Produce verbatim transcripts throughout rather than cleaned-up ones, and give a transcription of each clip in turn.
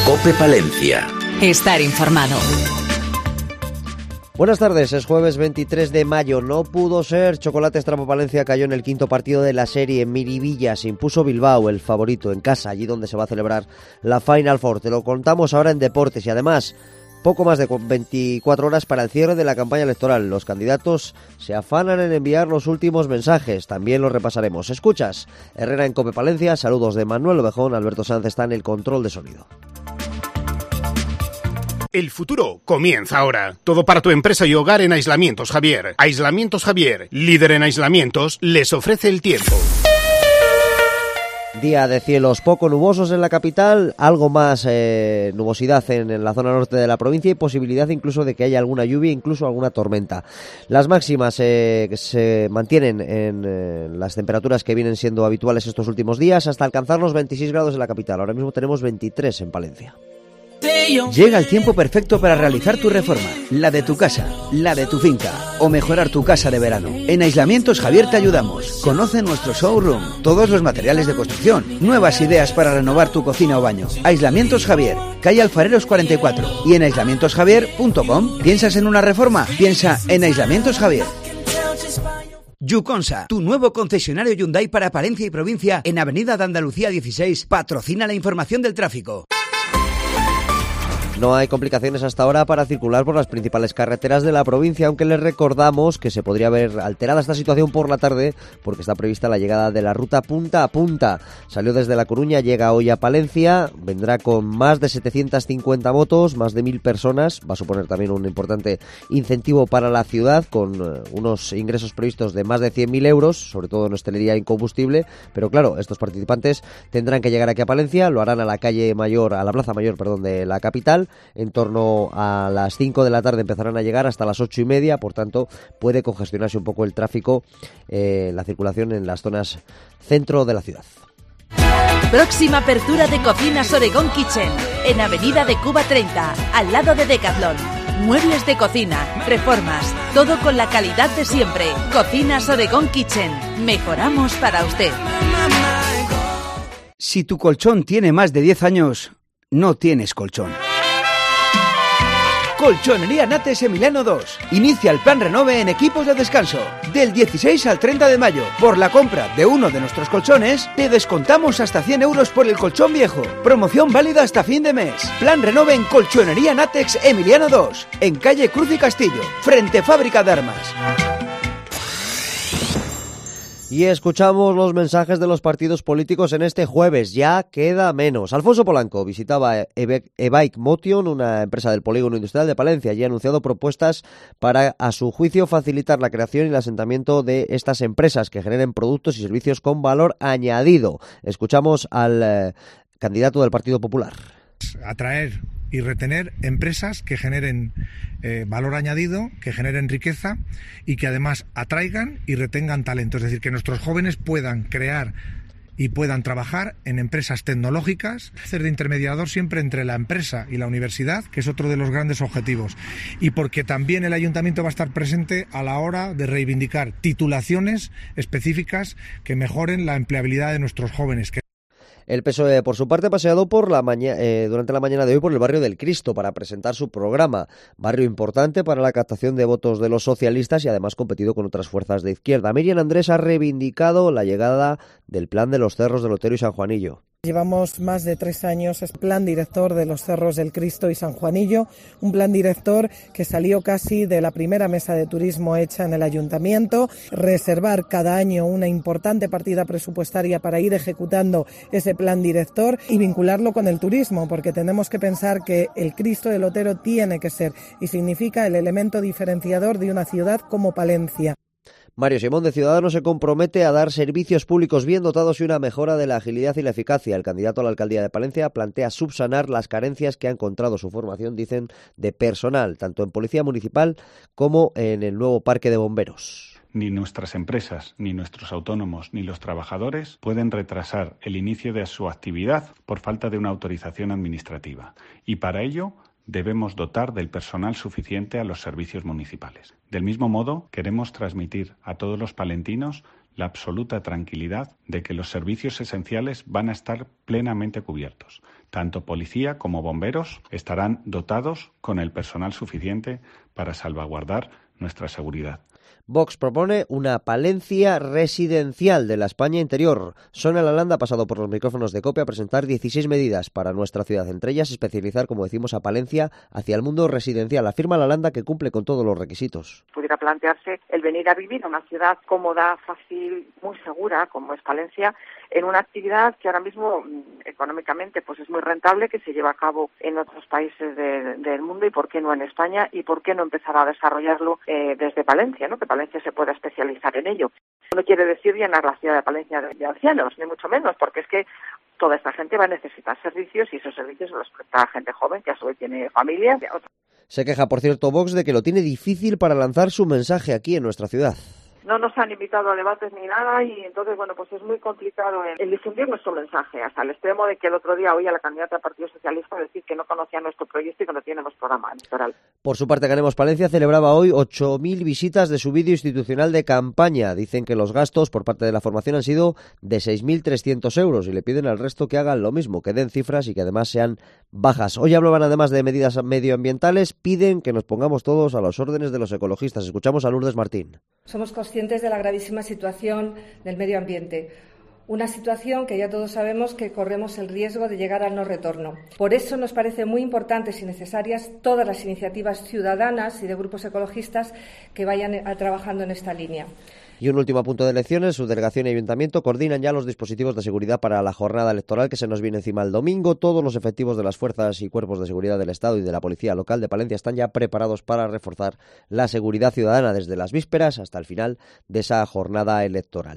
COPE Palencia. Estar informado. Buenas tardes, es jueves veintitrés de mayo, no pudo ser. Chocolates Tramo Palencia cayó en el quinto partido de la serie. Miribilla se impuso Bilbao, el favorito, en casa, allí donde se va a celebrar la Final Four. Te lo contamos ahora en Deportes y además poco más de veinticuatro horas para el cierre de la campaña electoral. Los candidatos se afanan en enviar los últimos mensajes, también los repasaremos. Escuchas Herrera en COPE Palencia, saludos de Manuel Ovejón, Alberto Sanz está en el control de sonido. El futuro comienza ahora. Todo para tu empresa y hogar en Aislamientos Javier. Aislamientos Javier, líder en aislamientos, les ofrece el tiempo. Día de cielos poco nubosos en la capital, algo más eh, nubosidad en, en la zona norte de la provincia y posibilidad incluso de que haya alguna lluvia, incluso alguna tormenta. Las máximas eh, se mantienen en eh, las temperaturas que vienen siendo habituales estos últimos días hasta alcanzar los veintiséis grados en la capital. Ahora mismo tenemos veintitrés en Palencia. Llega el tiempo perfecto para realizar tu reforma, la de tu casa, la de tu finca o mejorar tu casa de verano. En Aislamientos Javier te ayudamos. Conoce nuestro showroom, todos los materiales de construcción, nuevas ideas para renovar tu cocina o baño. Aislamientos Javier, calle Alfareros cuarenta y cuatro y en aislamientos javier punto com. ¿Piensas en una reforma? Piensa en Aislamientos Javier. Yuconsa, tu nuevo concesionario Hyundai para Palencia y provincia en Avenida de Andalucía dieciséis, patrocina la información del tráfico. No hay complicaciones hasta ahora para circular por las principales carreteras de la provincia, aunque les recordamos que se podría ver alterada esta situación por la tarde porque está prevista la llegada de la ruta punta a punta. Salió desde La Coruña, llega hoy a Palencia, vendrá con más de setecientas cincuenta motos, más de mil personas, va a suponer también un importante incentivo para la ciudad con uh, unos ingresos previstos de más de cien mil euros, sobre todo en hostelería y combustible, pero claro, estos participantes tendrán que llegar aquí a Palencia, lo harán a la calle mayor, a la plaza mayor, perdón, de la capital. En torno a las cinco de la tarde empezarán a llegar hasta las ocho y media, por tanto puede congestionarse un poco el tráfico, eh, la circulación en las zonas centro de la ciudad. Próxima apertura de Cocinas Oregón Kitchen, en Avenida de Cuba treinta, al lado de Decathlon. Muebles de cocina, reformas, todo con la calidad de siempre. Cocinas Oregón Kitchen, mejoramos para usted. Si tu colchón tiene más de diez años, no tienes colchón. Colchonería Nates Emiliano dos. Inicia el plan Renove en equipos de descanso. Del dieciséis al treinta de mayo. Por la compra de uno de nuestros colchones, te descontamos hasta cien euros por el colchón viejo. Promoción válida hasta fin de mes. Plan Renove en Colchonería Natex Emiliano dos. En calle Cruz y Castillo, frente Fábrica de Armas. Y escuchamos los mensajes de los partidos políticos en este jueves. Ya queda menos. Alfonso Polanco visitaba E-Bike Motion, una empresa del Polígono Industrial de Palencia, y ha anunciado propuestas para, a su juicio, facilitar la creación y el asentamiento de estas empresas que generen productos y servicios con valor añadido. Escuchamos al eh, candidato del Partido Popular. Atraer y retener empresas que generen eh, valor añadido, que generen riqueza y que además atraigan y retengan talento. Es decir, que nuestros jóvenes puedan crear y puedan trabajar en empresas tecnológicas, hacer de intermediador siempre entre la empresa y la universidad, que es otro de los grandes objetivos. Y porque también el ayuntamiento va a estar presente a la hora de reivindicar titulaciones específicas que mejoren la empleabilidad de nuestros jóvenes. El P S O E, por su parte, ha paseado por la maña- eh, durante la mañana de hoy por el barrio del Cristo para presentar su programa. Barrio importante para la captación de votos de los socialistas y además competido con otras fuerzas de izquierda. Miriam Andrés ha reivindicado la llegada del plan de los cerros del Otero y San Juanillo. Llevamos más de tres años, es plan director de los Cerros del Cristo y San Juanillo, un plan director que salió casi de la primera mesa de turismo hecha en el ayuntamiento, reservar cada año una importante partida presupuestaria para ir ejecutando ese plan director y vincularlo con el turismo, porque tenemos que pensar que el Cristo del Otero tiene que ser y significa el elemento diferenciador de una ciudad como Palencia. Mario Simón de Ciudadanos se compromete a dar servicios públicos bien dotados y una mejora de la agilidad y la eficacia. El candidato a la alcaldía de Palencia plantea subsanar las carencias que ha encontrado su formación, dicen, de personal, tanto en Policía Municipal como en el nuevo Parque de Bomberos. Ni nuestras empresas, ni nuestros autónomos, ni los trabajadores pueden retrasar el inicio de su actividad por falta de una autorización administrativa. Y para ello debemos dotar del personal suficiente a los servicios municipales. Del mismo modo, queremos transmitir a todos los palentinos la absoluta tranquilidad de que los servicios esenciales van a estar plenamente cubiertos. Tanto policía como bomberos estarán dotados con el personal suficiente para salvaguardar nuestra seguridad. Vox propone una Palencia residencial de la España interior. Sonia Lalanda ha pasado por los micrófonos de COPE a presentar dieciséis medidas para nuestra ciudad, entre ellas especializar, como decimos, a Palencia hacia el mundo residencial. Afirma Lalanda que cumple con todos los requisitos. Pudiera plantearse el venir a vivir a una ciudad cómoda, fácil, muy segura, como es Palencia, en una actividad que ahora mismo económicamente pues es muy rentable, que se lleva a cabo en otros países de, del mundo, y por qué no en España, y por qué no empezar a desarrollarlo eh, desde Palencia, ¿no? Que Palencia se pueda especializar en ello. No quiere decir llenar la ciudad de Palencia de, de ancianos, ni mucho menos, porque es que toda esta gente va a necesitar servicios, y esos servicios los presta gente joven que a su vez tiene familias. Se queja, por cierto, Vox de que lo tiene difícil para lanzar su mensaje aquí en nuestra ciudad. No nos han invitado a debates ni nada, y entonces, bueno, pues es muy complicado el, el difundir nuestro mensaje, hasta el extremo de que el otro día oí a la candidata del Partido Socialista decir que no conocía nuestro proyecto y que no tenemos programa electoral. Por su parte, Ganemos Palencia celebraba hoy ocho mil visitas de su vídeo institucional de campaña. Dicen que los gastos por parte de la formación han sido de seis mil trescientos euros y le piden al resto que hagan lo mismo, que den cifras y que además sean bajas. Hoy hablaban además de medidas medioambientales, piden que nos pongamos todos a las órdenes de los ecologistas. Escuchamos a Lourdes Martín. Somos conscientes de la gravísima situación del medio ambiente. Una situación que ya todos sabemos que corremos el riesgo de llegar al no retorno. Por eso nos parecen muy importantes y necesarias todas las iniciativas ciudadanas y de grupos ecologistas que vayan a, trabajando en esta línea. Y un último punto de elecciones, su delegación y ayuntamiento coordinan ya los dispositivos de seguridad para la jornada electoral que se nos viene encima el domingo. Todos los efectivos de las fuerzas y cuerpos de seguridad del Estado y de la Policía Local de Palencia están ya preparados para reforzar la seguridad ciudadana desde las vísperas hasta el final de esa jornada electoral.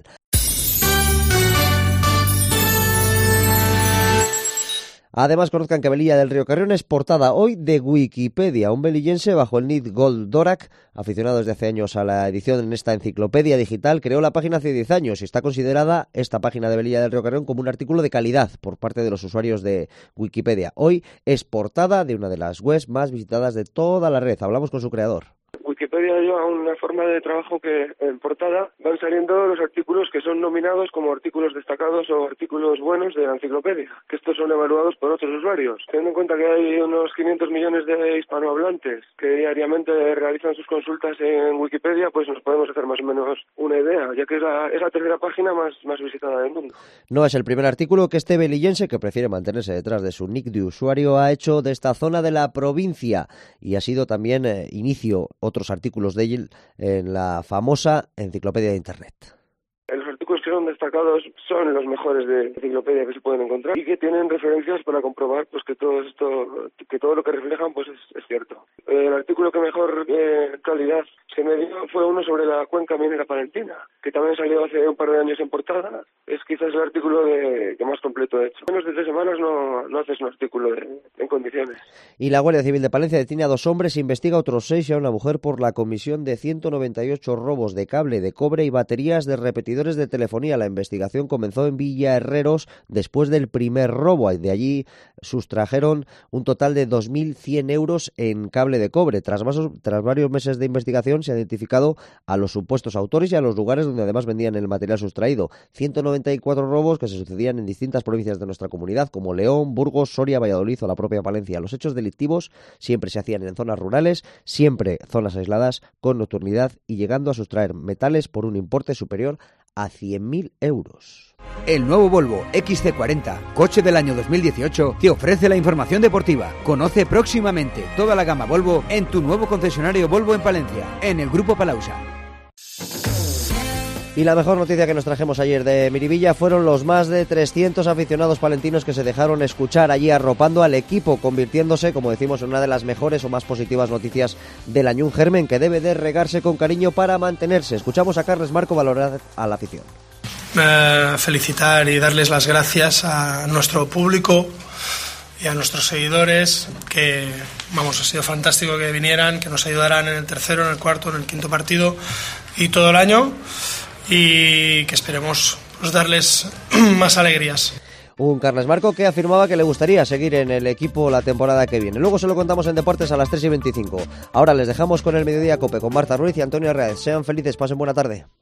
Además, conozcan que Velilla del Río Carrión es portada hoy de Wikipedia. Un velillense bajo el nick Gold Dorak, aficionado desde hace años a la edición en esta enciclopedia digital, creó la página hace diez años y está considerada esta página de Velilla del Río Carrión como un artículo de calidad por parte de los usuarios de Wikipedia. Hoy es portada de una de las webs más visitadas de toda la red. Hablamos con su creador. Wikipedia lleva una forma de trabajo que en portada van saliendo los artículos que son nominados como artículos destacados o artículos buenos de la enciclopedia, que estos son evaluados por otros usuarios. Teniendo en cuenta que hay unos quinientos millones de hispanohablantes que diariamente realizan sus consultas en Wikipedia, pues nos podemos hacer más o menos una idea, ya que es la, es la tercera página más, más visitada del mundo. No es el primer artículo que este velillense, que prefiere mantenerse detrás de su nick de usuario, ha hecho de esta zona de la provincia, y ha sido también eh, inicio otros artículos de él en la famosa enciclopedia de Internet. Los artículos que son destacados son los mejores de enciclopedia que se pueden encontrar y que tienen referencias para comprobar pues que todo esto, que todo lo que reflejan pues es, es cierto. El artículo que mejor eh, calidad se me dio fue uno sobre la cuenca minera palentina, que también salió hace un par de años en portada. Es quizás el artículo de, que más completo he hecho. Menos de tres semanas no, no haces un artículo de, en condiciones. Y la Guardia Civil de Palencia detiene a dos hombres e investiga a otros seis y a una mujer por la comisión de ciento noventa y ocho robos de cable, de cobre y baterías de repetidores de telefonía. La investigación comenzó en Villa Herreros después del primer robo. De allí sustrajeron un total de dos mil cien euros en cable de cobre. Tras, más, tras varios meses de investigación se ha identificado a los supuestos autores y a los lugares donde además vendían el material sustraído. ciento noventa y cuatro robos que se sucedían en distintas provincias de nuestra comunidad, como León, Burgos, Soria, Valladolid o la propia Palencia. Los hechos delictivos siempre se hacían en zonas rurales, siempre zonas aisladas, con nocturnidad y llegando a sustraer metales por un importe superior a cien mil euros. El nuevo Volvo X C cuarenta, coche del año dos mil dieciocho, te ofrece la información deportiva. Conoce próximamente toda la gama Volvo en tu nuevo concesionario Volvo en Palencia, en el Grupo Palausa. Y la mejor noticia que nos trajimos ayer de Miribilla fueron los más de trescientos aficionados palentinos que se dejaron escuchar allí arropando al equipo, convirtiéndose, como decimos, en una de las mejores o más positivas noticias del año. Un germen que debe de regarse con cariño para mantenerse. Escuchamos a Carles Marco valorar a la afición. Eh, felicitar y darles las gracias a nuestro público y a nuestros seguidores, que vamos, ha sido fantástico que vinieran, que nos ayudaran en el tercero, en el cuarto, en el quinto partido y todo el año, y que esperemos pues, darles más alegrías. Un Carles Marco que afirmaba que le gustaría seguir en el equipo la temporada que viene. Luego se lo contamos en Deportes a las tres y veinticinco. Ahora les dejamos con el Mediodía Cope, con Marta Ruiz y Antonio Reaz. Sean felices, pasen buena tarde.